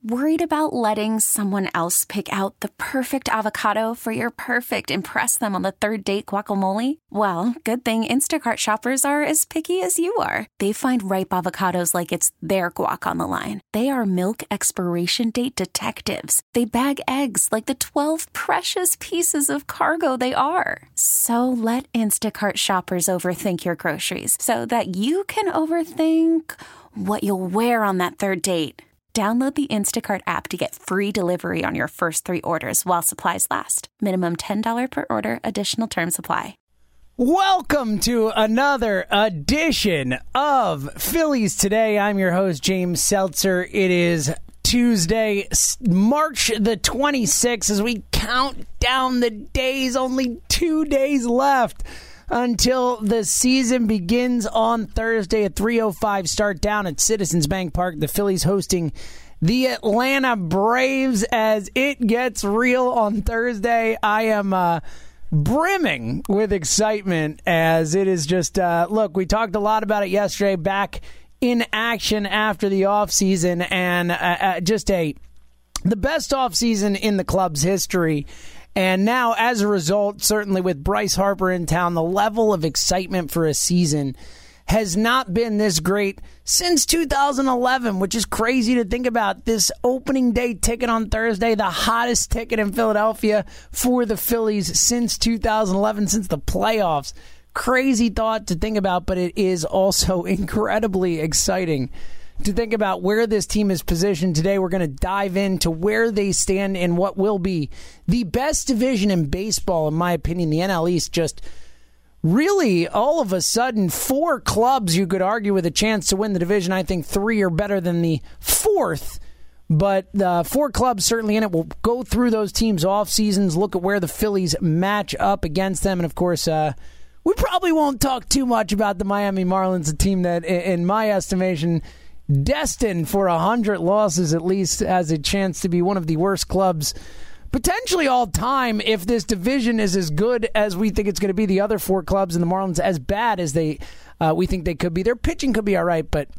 Worried about letting someone else pick out the perfect avocado for your perfect impress them on the third date guacamole? Well, good thing Instacart shoppers are as picky as you are. They find ripe avocados like it's their guac on the line. They are milk expiration date detectives. They bag eggs like the 12 precious pieces of cargo they are. So let Instacart shoppers overthink your groceries so that you can overthink what you'll wear on that third date. Download the Instacart app to get free delivery on your first 3 orders while supplies last. Minimum $10 per order. Additional terms apply. Welcome to another edition of Phillies Today. I'm your host, James Seltzer. It is Tuesday, March the 26th, as we count down the days. Only 2 days left until the season begins on Thursday at 3:05 start down at Citizens Bank Park. The Phillies hosting the Atlanta Braves as it gets real on Thursday. I am brimming with excitement as it is just, look, we talked a lot about it yesterday, back in action after the offseason, and the best offseason in the club's history. And now, as a result, certainly with Bryce Harper in town, the level of excitement for a season has not been this great since 2011, which is crazy to think about. This opening day ticket on Thursday, the hottest ticket in Philadelphia for the Phillies since 2011, since the playoffs. Crazy thought to think about, but it is also incredibly exciting to think about where this team is positioned today. We're going to dive into where they stand in what will be the best division in baseball, in my opinion. The NL East just really, all of a sudden, 4 clubs you could argue with a chance to win the division. I think 3 are better than the 4th, but the 4 clubs certainly in it. We'll go through those teams' off seasons, look at where the Phillies match up against them, and of course, we probably won't talk too much about the Miami Marlins, a team that, in my estimation, destined for 100 losses at least, has a chance to be one of the worst clubs potentially all time if this division is as good as we think it's going to be. The other 4 clubs and the Marlins as bad as we think they could be. Their pitching could be all right, but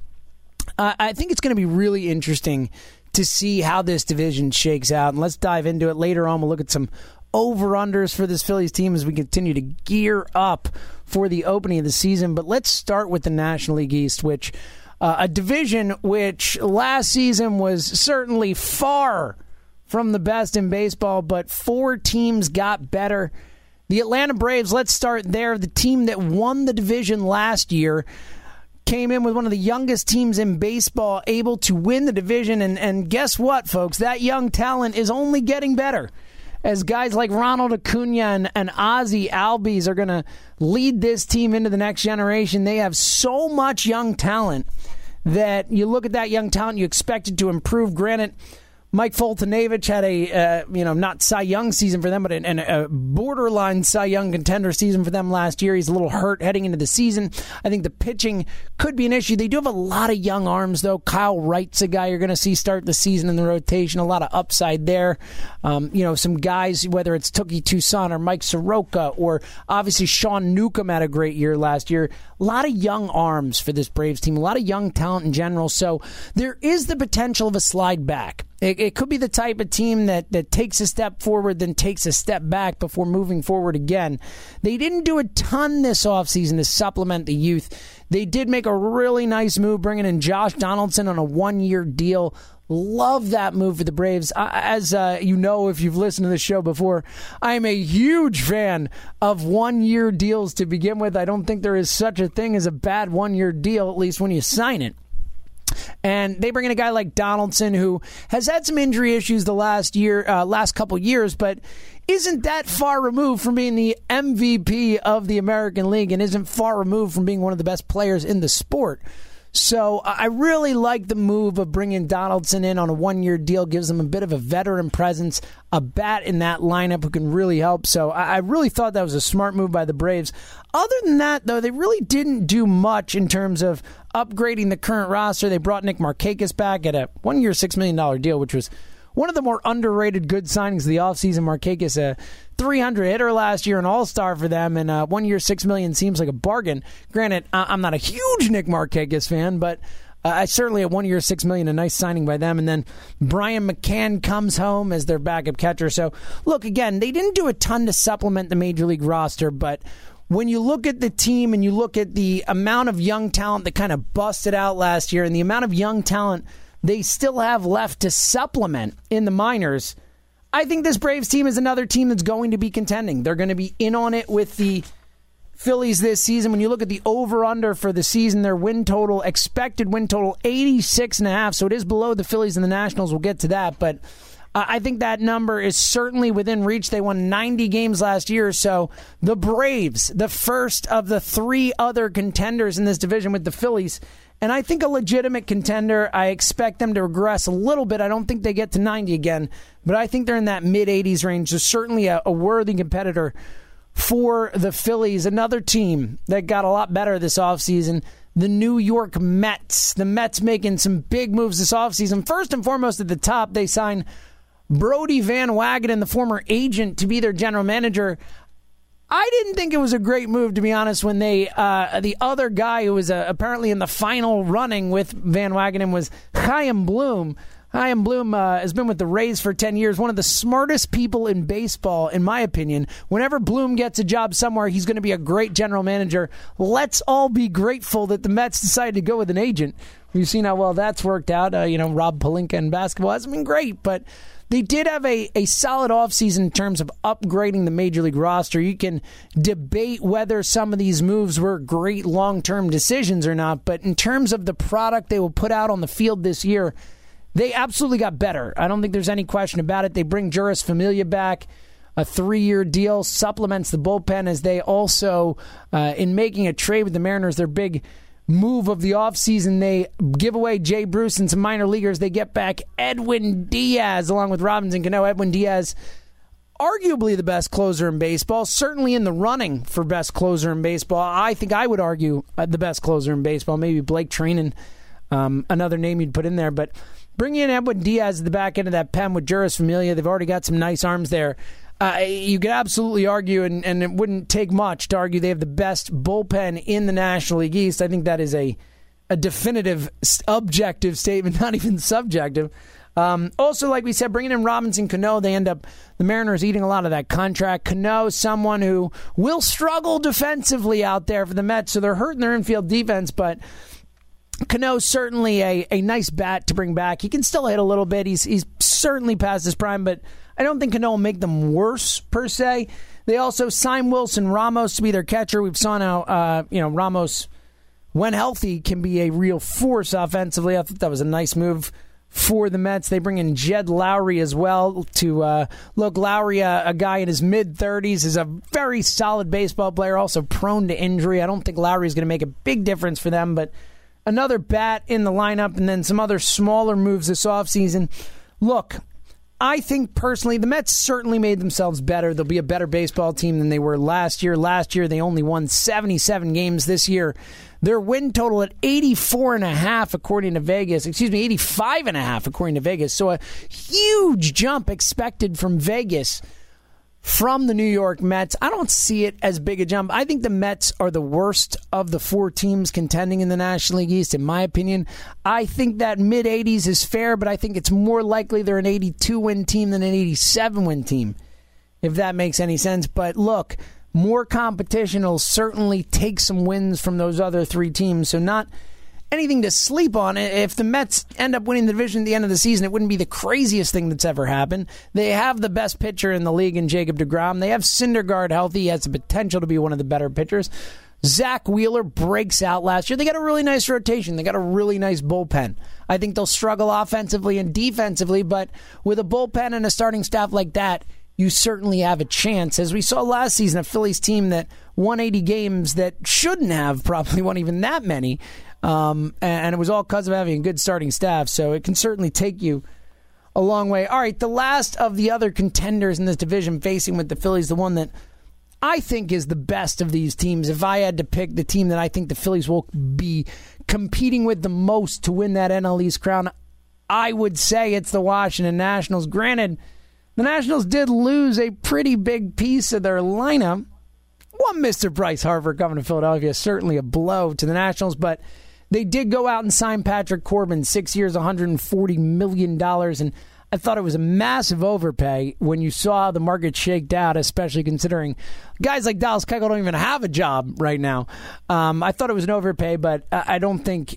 I think it's going to be really interesting to see how this division shakes out. And let's dive into it later on. We'll look at some over-unders for this Phillies team as we continue to gear up for the opening of the season. But let's start with the National League East, which a division which last season was certainly far from the best in baseball, but 4 teams got better. The Atlanta Braves, let's start there. The team that won the division last year came in with one of the youngest teams in baseball, able to win the division. And guess what, folks? That young talent is only getting better, as guys like Ronald Acuna and Ozzie Albies are going to lead this team into the next generation. They have so much young talent that you look at that young talent, you expect it to improve. Granted, Mike Foltynewicz had a, not Cy Young season for them, but a borderline Cy Young contender season for them last year. He's a little hurt heading into the season. I think the pitching could be an issue. They do have a lot of young arms, though. Kyle Wright's a guy you're going to see start the season in the rotation. A lot of upside there. Some guys, whether it's Touki Toussaint or Mike Soroka, or obviously Sean Newcomb had a great year last year. A lot of young arms for this Braves team. A lot of young talent in general. So there is the potential of a slide back. It could be the type of team that takes a step forward, then takes a step back before moving forward again. They didn't do a ton this offseason to supplement the youth. They did make a really nice move, bringing in Josh Donaldson on a 1-year deal. Love that move for the Braves. As you know, if you've listened to the show before, I am a huge fan of 1-year deals to begin with. I don't think there is such a thing as a bad 1-year deal, at least when you sign it. And they bring in a guy like Donaldson, who has had some injury issues the last couple years, but isn't that far removed from being the MVP of the American League and isn't far removed from being one of the best players in the sport. So I really like the move of bringing Donaldson in on a 1-year deal. Gives them a bit of a veteran presence, a bat in that lineup who can really help. So I really thought that was a smart move by the Braves. Other than that, though, they really didn't do much in terms of upgrading the current roster. They brought Nick Markakis back at a 1-year, $6 million deal, which was one of the more underrated good signings of the offseason. Markakis, a 300 hitter last year, an all-star for them, and 1 year, $6 million seems like a bargain. Granted, I'm not a huge Nick Markakis fan, but Certainly a 1 year, $6 million, a nice signing by them. And then Brian McCann comes home as their backup catcher. So, look, again, they didn't do a ton to supplement the Major League roster, but when you look at the team and you look at the amount of young talent that kind of busted out last year and the amount of young talent they still have left to supplement in the minors, I think this Braves team is another team that's going to be contending. They're going to be in on it with the Phillies this season. When you look at the over-under for the season, their win total, expected win total, 86.5. So it is below the Phillies and the Nationals. We'll get to that. But I think that number is certainly within reach. They won 90 games last year. So the Braves, the first of the three other contenders in this division with the Phillies, and I think a legitimate contender. I expect them to regress a little bit. I don't think they get to 90 again, but I think they're in that mid-80s range. So certainly a worthy competitor for the Phillies. Another team that got a lot better this offseason, the New York Mets. The Mets making some big moves this offseason. First and foremost at the top, they signed Brodie Van Wagenen, the former agent, to be their general manager. I didn't think it was a great move, to be honest, when they the other guy who was apparently in the final running with Van Wagenen was Chaim Bloom. Chaim Bloom has been with the Rays for 10 years, one of the smartest people in baseball, in my opinion. Whenever Bloom gets a job somewhere, he's going to be a great general manager. Let's all be grateful that the Mets decided to go with an agent. We've seen how well that's worked out. Rob Pelinka in basketball hasn't been great, but they did have a solid offseason in terms of upgrading the Major League roster. You can debate whether some of these moves were great long-term decisions or not, but in terms of the product they will put out on the field this year, they absolutely got better. I don't think there's any question about it. They bring Juris Familia back, a 3-year deal, supplements the bullpen as they also, in making a trade with the Mariners, their big move of the offseason, they give away Jay Bruce and some minor leaguers. They get back Edwin Diaz along with Robinson Cano. Edwin Diaz, arguably the best closer in baseball, certainly in the running for best closer in baseball. I think I would argue the best closer in baseball, maybe Blake Trinan, another name you'd put in there, but bringing in Edwin Diaz at the back end of that pen with Juris Familia, they've already got some nice arms there. You could absolutely argue, and it wouldn't take much to argue they have the best bullpen in the National League East. I think that is a definitive, objective statement, not even subjective. Also, like we said, bringing in Robinson Cano, the Mariners eating a lot of that contract. Cano, someone who will struggle defensively out there for the Mets, so they're hurting their infield defense, but Cano's certainly a nice bat to bring back. He can still hit a little bit. He's certainly past his prime, but I don't think Cano will make them worse, per se. They also signed Wilson Ramos to be their catcher. We've saw now, Ramos, when healthy, can be a real force offensively. I thought that was a nice move for the Mets. They bring in Jed Lowry as well to look. Lowry, a guy in his mid-30s, is a very solid baseball player, also prone to injury. I don't think Lowry is going to make a big difference for them, but another bat in the lineup, and then some other smaller moves this offseason. Look, I think personally the Mets certainly made themselves better. They'll be a better baseball team than they were last year. Last year they only won 77 games. This year their win total at 84.5 according to Vegas. 85.5 according to Vegas. So a huge jump expected from Vegas from the New York Mets. I don't see it as big a jump. I think the Mets are the worst of the four teams contending in the National League East, in my opinion. I think that mid-80s is fair, but I think it's more likely they're an 82-win team than an 87-win team, if that makes any sense. But look, more competition will certainly take some wins from those other three teams, so not anything to sleep on. If the Mets end up winning the division at the end of the season, it wouldn't be the craziest thing that's ever happened. They have the best pitcher in the league in Jacob deGrom. They have Syndergaard healthy. He has the potential to be one of the better pitchers. Zach Wheeler breaks out last year. They got a really nice rotation. They got a really nice bullpen. I think they'll struggle offensively and defensively, but with a bullpen and a starting staff like that, you certainly have a chance. As we saw last season, a Phillies team that won 80 games that shouldn't have probably won even that many. And it was all because of having a good starting staff, so it can certainly take you a long way. All right, the last of the other contenders in this division facing with the Phillies, the one that I think is the best of these teams. If I had to pick the team that I think the Phillies will be competing with the most to win that NL East crown, I would say it's the Washington Nationals. Granted, the Nationals did lose a pretty big piece of their lineup. One Mr. Bryce Harper coming to Philadelphia, certainly a blow to the Nationals, but They did go out and sign Patrick Corbin, 6 years, $140 million, and I thought it was a massive overpay when you saw the market shaked out, especially considering guys like Dallas Keuchel don't even have a job right now. I thought it was an overpay, but I don't think,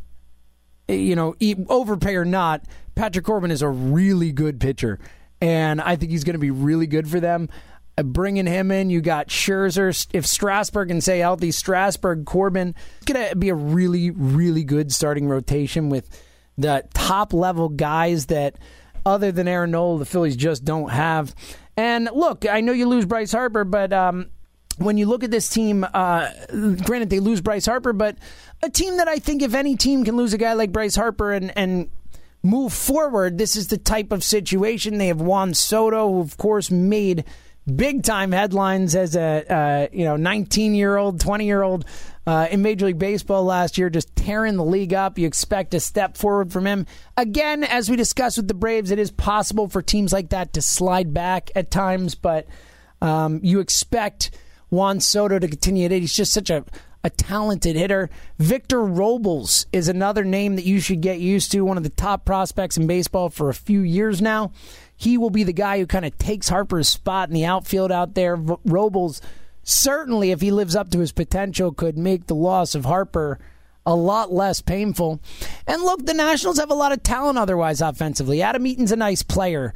overpay or not, Patrick Corbin is a really good pitcher, and I think he's going to be really good for them. Bringing him in, you got Scherzer. If Strasburg can stay healthy, Strasburg, Corbin, it's going to be a really, really good starting rotation with the top-level guys that, other than Aaron Nola, the Phillies just don't have. And look, I know you lose Bryce Harper, but when you look at this team, granted they lose Bryce Harper, but a team that I think if any team can lose a guy like Bryce Harper and move forward, this is the type of situation. They have Juan Soto, who of course made big-time headlines as a 19-year-old, 20-year-old in Major League Baseball last year, just tearing the league up. You expect a step forward from him. Again, as we discussed with the Braves, it is possible for teams like that to slide back at times, but you expect Juan Soto to continue it. He's just such a talented hitter. Victor Robles is another name that you should get used to, one of the top prospects in baseball for a few years now. He will be the guy who kind of takes Harper's spot in the outfield out there. Robles, certainly, if he lives up to his potential, could make the loss of Harper a lot less painful. And look, the Nationals have a lot of talent otherwise offensively. Adam Eaton's a nice player.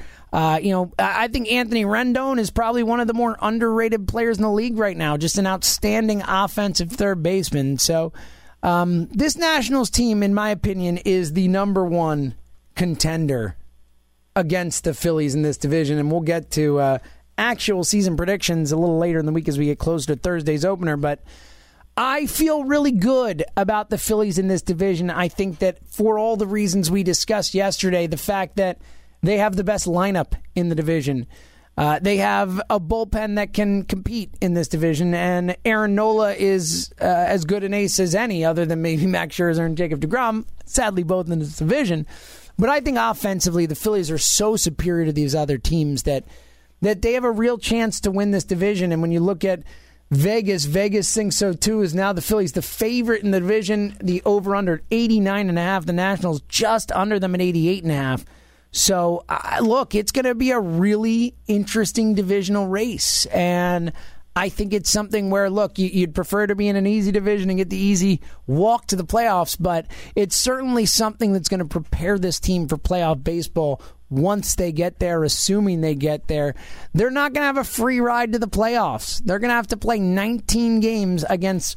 I think Anthony Rendon is probably one of the more underrated players in the league right now. Just an outstanding offensive third baseman. So this Nationals team, in my opinion, is the number one contender against the Phillies in this division, and we'll get to actual season predictions a little later in the week as we get closer to Thursday's opener, but I feel really good about the Phillies in this division. I think that for all the reasons we discussed yesterday, the fact that they have the best lineup in the division, they have a bullpen that can compete in this division, and Aaron Nola is as good an ace as any, other than maybe Max Scherzer and Jacob deGrom, sadly both in this division. But I think offensively, the Phillies are so superior to these other teams that they have a real chance to win this division. And when you look at Vegas thinks so too, is now the Phillies the favorite in the division, the over-under 89.5, the Nationals just under them at 88.5. So, look, it's going to be a really interesting divisional race. And I think it's something where, look, you'd prefer to be in an easy division and get the easy walk to the playoffs, but it's certainly something that's going to prepare this team for playoff baseball once they get there, assuming they get there. They're not going to have a free ride to the playoffs. They're going to have to play 19 games against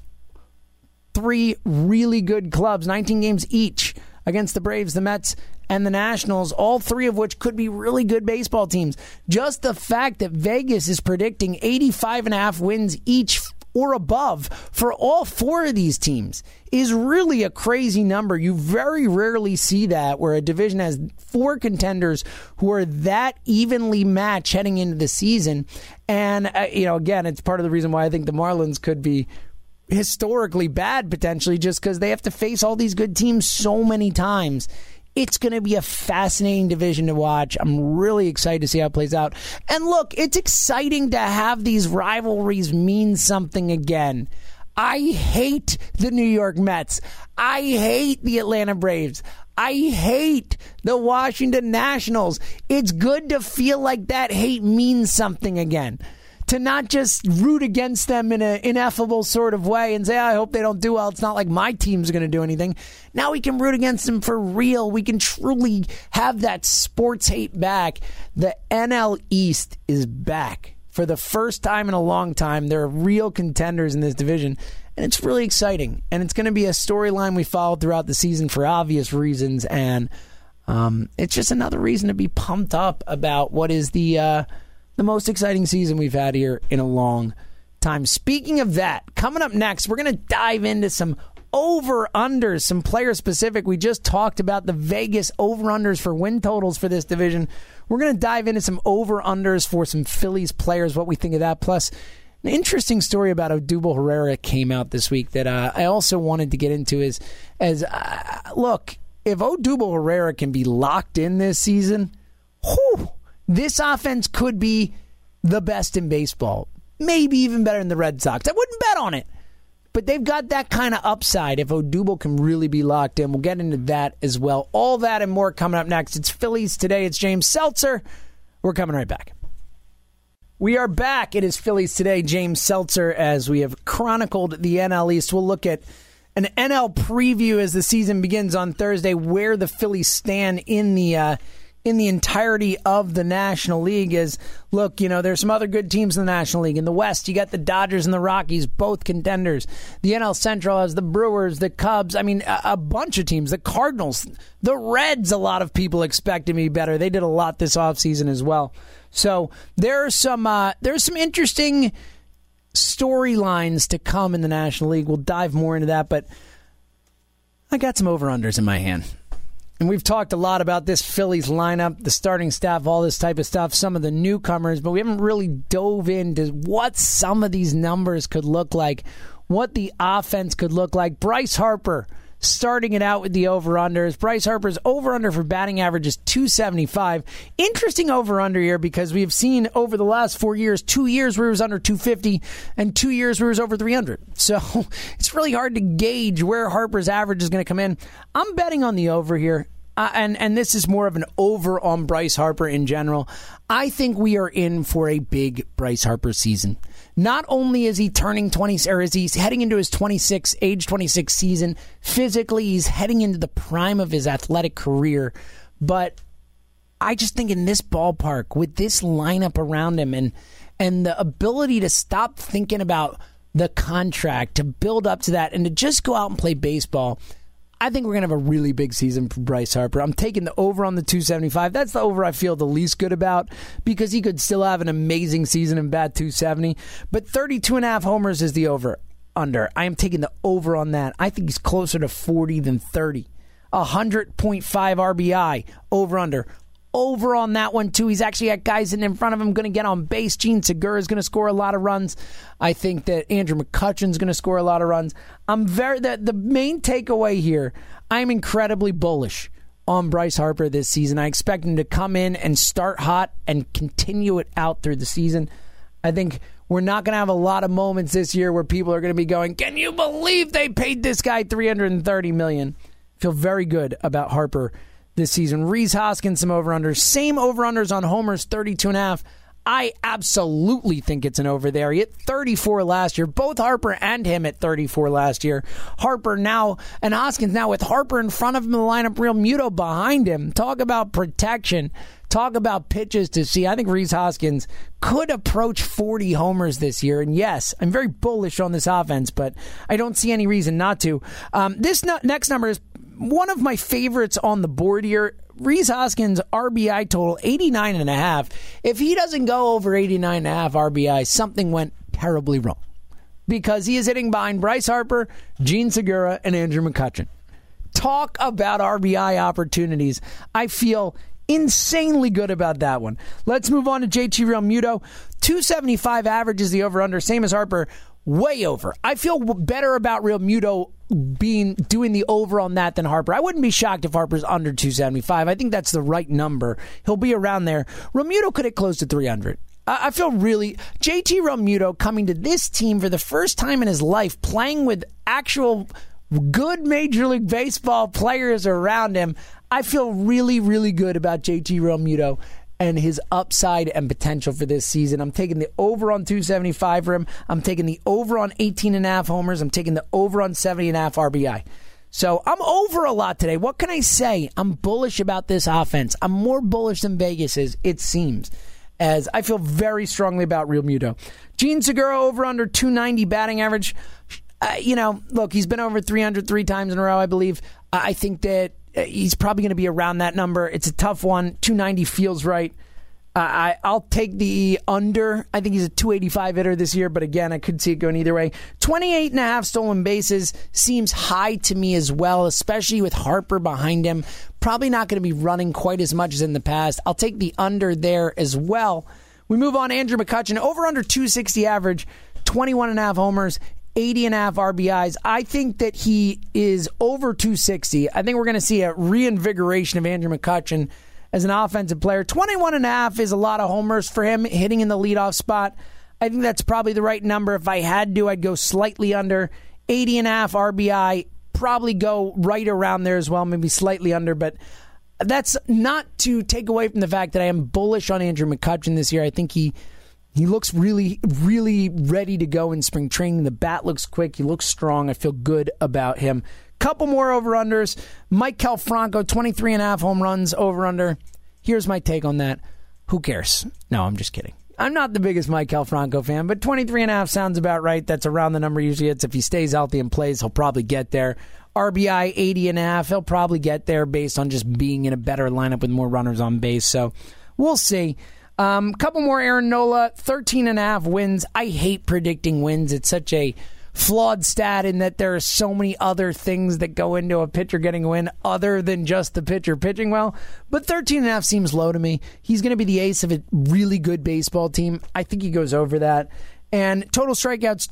three really good clubs, 19 games each against the Braves, the Mets, and the Nationals, all three of which could be really good baseball teams. Just the fact that Vegas is predicting 85.5 wins each or above for all four of these teams is really a crazy number. You very rarely see that, where a division has four contenders who are that evenly matched heading into the season. And, again, it's part of the reason why I think the Marlins could be historically bad potentially, just because they have to face all these good teams so many times. It's going to be a fascinating division to watch. I'm really excited to see how it plays out. And look, it's exciting to have these rivalries mean something again. I hate the New York Mets. I hate the Atlanta Braves. I hate the Washington Nationals. It's good to feel like that hate means something again. To not just root against them in an ineffable sort of way and say, I hope they don't do well. It's not like my team's going to do anything. Now we can root against them for real. We can truly have that sports hate back. The NL East is back. For the first time in a long time, there are real contenders in this division. And it's really exciting. And it's going to be a storyline we follow throughout the season for obvious reasons. And it's just another reason to be pumped up about what is the most exciting season we've had here in a long time. Speaking of that, coming up next, we're going to dive into some over-unders, some player-specific. We just talked about the Vegas over-unders for win totals for this division. We're going to dive into some over-unders for some Phillies players, what we think of that. Plus, an interesting story about Odubel Herrera came out this week that I also wanted to get into look, if Odubel Herrera can be locked in this season, this offense could be the best in baseball. Maybe even better than the Red Sox. I wouldn't bet on it. But they've got that kind of upside if Odubel can really be locked in. We'll get into that as well. All that and more coming up next. It's Phillies Today. It's James Seltzer. We're coming right back. We are back. It is Phillies Today. James Seltzer, as we have chronicled the NL East. We'll look at an NL preview as the season begins on Thursday, where the Phillies stand in the entirety of the National League. Is, look, there's some other good teams in the National League. In the West, you got the Dodgers and the Rockies, both contenders. The NL Central has the Brewers, the Cubs. I mean, a bunch of teams. The Cardinals, the Reds, a lot of people expect to be better. They did a lot this offseason as well. So there's some interesting storylines to come in the National League. We'll dive more into that, but I got some over-unders in my hand. And we've talked a lot about this Phillies lineup, the starting staff, all this type of stuff, some of the newcomers, but we haven't really dove into what some of these numbers could look like, what the offense could look like. Bryce Harper starting it out with the over-unders. Bryce Harper's over-under for batting average is 275. Interesting over-under here because we've seen over the last 4 years, 2 years where he was under 250 and 2 years where he was over 300. So it's really hard to gauge where Harper's average is going to come in. I'm betting on the over here. And this is more of an over on Bryce Harper in general. I think we are in for a big Bryce Harper season. Not only is he turning 20, or is he heading into his age 26 season, physically he's heading into the prime of his athletic career, but I just think in this ballpark, with this lineup around him and the ability to stop thinking about the contract, to build up to that, and to just go out and play baseball, I think we're going to have a really big season for Bryce Harper. I'm taking the over on the 275. That's the over I feel the least good about because he could still have an amazing season and bat 270. But 32.5 homers is the over-under. I am taking the over on that. I think he's closer to 40 than 30. 100.5 RBI, over-under. Over on that one, too. He's actually got guys in front of him going to get on base. Gene Segura is going to score a lot of runs. I think that Andrew McCutchen's going to score a lot of runs. The main takeaway here, I'm incredibly bullish on Bryce Harper this season. I expect him to come in and start hot and continue it out through the season. I think we're not going to have a lot of moments this year where people are going to be going, can you believe they paid this guy $330 million? I feel very good about Harper this season. Rhys Hoskins, some over-unders. Same over-unders on homers, 32.5. I absolutely think it's an over there. He hit 34 last year. Both Harper and him at 34 last year. Harper now, and Hoskins now with Harper in front of him in the lineup, Real Muto behind him. Talk about protection. Talk about pitches to see. I think Rhys Hoskins could approach 40 homers this year. And yes, I'm very bullish on this offense, but I don't see any reason not to. This next number is one of my favorites on the board here. Rhys Hoskins' RBI total, 89.5. If he doesn't go over 89.5 RBI, something went terribly wrong. Because he is hitting behind Bryce Harper, Gene Segura, and Andrew McCutchen. Talk about RBI opportunities. I feel insanely good about that one. Let's move on to JT Realmuto. 275 average is the over-under, same as Harper. Way over. I feel better about Realmuto doing the over on that than Harper. I wouldn't be shocked if Harper's under 275. I think that's the right number. He'll be around there. Realmuto could hit close to 300. I feel really... JT Realmuto coming to this team for the first time in his life, playing with actual good Major League Baseball players around him. I feel really, really good about JT Realmuto and his upside and potential for this season. I'm taking the over on 275 for him. I'm taking the over on 18.5 homers. I'm taking the over on 70.5 RBI. So I'm over a lot today. What can I say? I'm bullish about this offense. I'm more bullish than Vegas is, it seems, as I feel very strongly about Realmuto. Gene Segura over under 290 batting average. Look, he's been over 300 3 times in a row, I believe. I think that he's probably going to be around that number. It's a tough one. 290 feels right. I'll take the under. I think he's a 285 hitter this year, but again, I could see it going either way. 28.5 stolen bases seems high to me as well, especially with Harper behind him. Probably not going to be running quite as much as in the past. I'll take the under there as well. We move on. Andrew McCutchen, over under 260 average, 21.5 homers, 80.5 RBIs. I think that he is over 260. I think we're going to see a reinvigoration of Andrew McCutchen as an offensive player. 21.5 is a lot of homers for him, hitting in the leadoff spot. I think that's probably the right number. If I had to, I'd go slightly under. 80.5 RBI, probably go right around there as well, maybe slightly under, but that's not to take away from the fact that I am bullish on Andrew McCutchen this year. I think he looks really, really ready to go in spring training. The bat looks quick. He looks strong. I feel good about him. Couple more over-unders. Maikel Franco, 23.5 home runs over-under. Here's my take on that. Who cares? No, I'm just kidding. I'm not the biggest Maikel Franco fan, but 23.5 sounds about right. That's around the number usually hits. If he stays healthy and plays, he'll probably get there. RBI 80.5. He'll probably get there based on just being in a better lineup with more runners on base. So we'll see. Couple more Aaron Nola, 13.5 wins. I hate predicting wins. It's such a flawed stat in that there are so many other things that go into a pitcher getting a win other than just the pitcher pitching well. But 13.5 seems low to me. He's going to be the ace of a really good baseball team. I think he goes over that. And total strikeouts,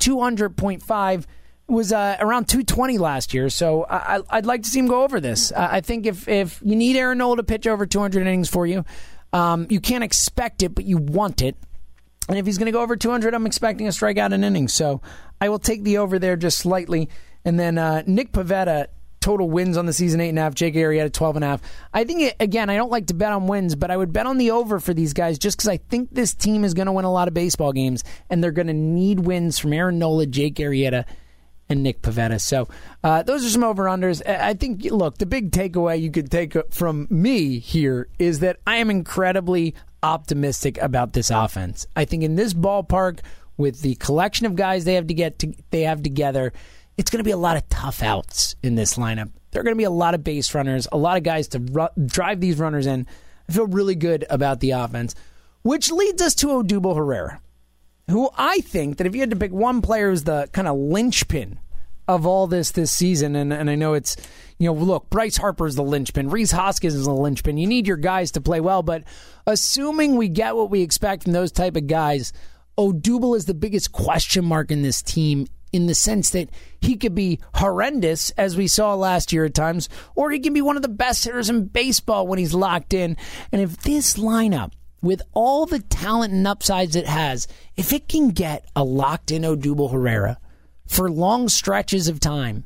200.5. Was around 220 last year, so I'd like to see him go over this. I think if you need Aaron Nola to pitch over 200 innings for you, you can't expect it, but you want it. And if he's going to go over 200, I'm expecting a strikeout an inning. So I will take the over there just slightly. And then Nick Pivetta, total wins on the season, 8.5. Jake Arrieta, 12.5. I think, again, I don't like to bet on wins, but I would bet on the over for these guys just because I think this team is going to win a lot of baseball games, and they're going to need wins from Aaron Nola, Jake Arrieta, and Nick Pivetta. So those are some over-unders. I think, look, the big takeaway you could take from me here is that I am incredibly optimistic about this offense. I think in this ballpark, with the collection of guys they have together, it's going to be a lot of tough outs in this lineup. There are going to be a lot of base runners, a lot of guys to drive these runners in. I feel really good about the offense, which leads us to Odubel Herrera, who I think that if you had to pick one player who's the kind of linchpin of all this season, and I know it's, look, Bryce Harper's the linchpin, Rhys Hoskins is the linchpin. You need your guys to play well, but assuming we get what we expect from those type of guys, Odubel is the biggest question mark in this team in the sense that he could be horrendous, as we saw last year at times, or he can be one of the best hitters in baseball when he's locked in. And if this lineup, with all the talent and upsides it has, if it can get a locked-in Odubel Herrera for long stretches of time,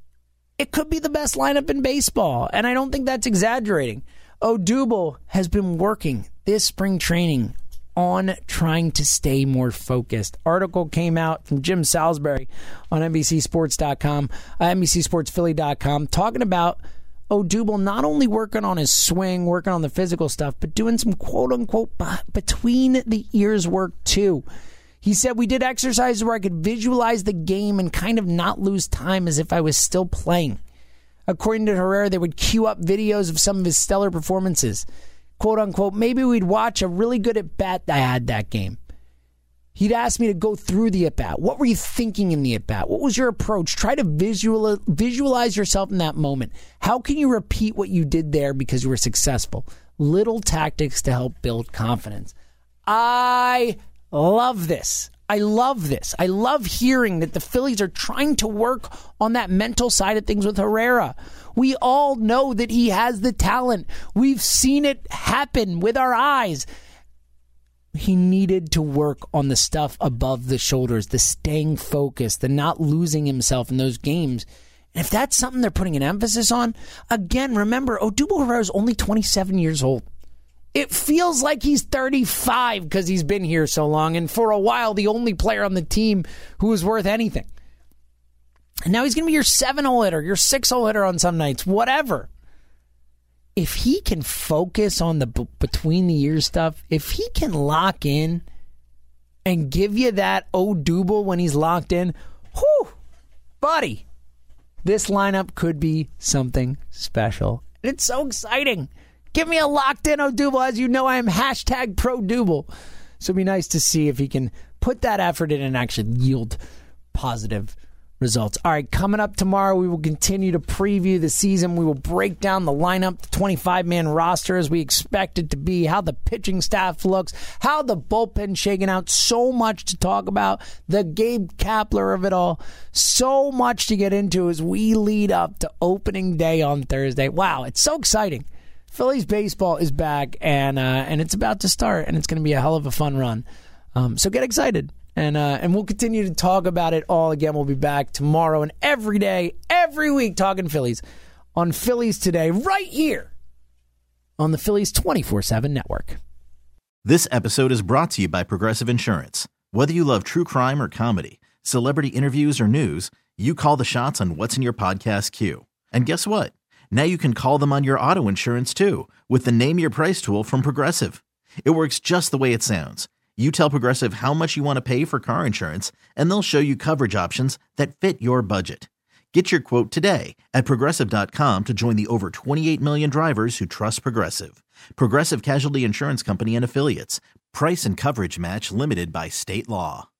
it could be the best lineup in baseball, and I don't think that's exaggerating. Odubel has been working this spring training on trying to stay more focused. Article came out from Jim Salisbury on NBCSports.com, NBCSportsPhilly.com, talking about Odubel not only working on his swing, working on the physical stuff, but doing some quote-unquote between the ears work too. He said, we did exercises where I could visualize the game and kind of not lose time as if I was still playing. According to Herrera, they would queue up videos of some of his stellar performances. Quote-unquote, maybe we'd watch a really good at-bat I had that game. He'd ask me to go through the at-bat. What were you thinking in the at-bat? What was your approach? Try to visualize yourself in that moment. How can you repeat what you did there because you were successful? Little tactics to help build confidence. I love this. I love this. I love hearing that the Phillies are trying to work on that mental side of things with Herrera. We all know that he has the talent. We've seen it happen with our eyes. He needed to work on the stuff above the shoulders, the staying focused, the not losing himself in those games. And if that's something they're putting an emphasis on, again, remember, Odubel Herrera is only 27 years old. It feels like he's 35 because he's been here so long, and for a while, the only player on the team who was worth anything. And now he's going to be your 7-hole hitter, your 6-hole hitter on some nights, whatever. If he can focus on the between-the-ears stuff, if he can lock in and give you that Odubel when he's locked in, whew, buddy, this lineup could be something special. And it's so exciting. Give me a locked-in Odubel. As you know, I am hashtag pro-Dubel. So it'd be nice to see if he can put that effort in and actually yield positive results. All right, coming up tomorrow, we will continue to preview the season. We will break down the lineup, the 25-man roster as we expect it to be, how the pitching staff looks, how the bullpen's shaking out. So much to talk about. The Gabe Kapler of it all. So much to get into as we lead up to opening day on Thursday. Wow, it's so exciting. Phillies baseball is back, and it's about to start, and it's going to be a hell of a fun run. So get excited. And we'll continue to talk about it all again. We'll be back tomorrow and every day, every week, talking Phillies on Phillies Today, right here on the Phillies 24/7 network. This episode is brought to you by Progressive Insurance. Whether you love true crime or comedy, celebrity interviews or news, you call the shots on what's in your podcast queue. And guess what? Now you can call them on your auto insurance too with the Name Your Price tool from Progressive. It works just the way it sounds. You tell Progressive how much you want to pay for car insurance, and they'll show you coverage options that fit your budget. Get your quote today at Progressive.com to join the over 28 million drivers who trust Progressive. Progressive Casualty Insurance Company and Affiliates. Price and coverage match limited by state law.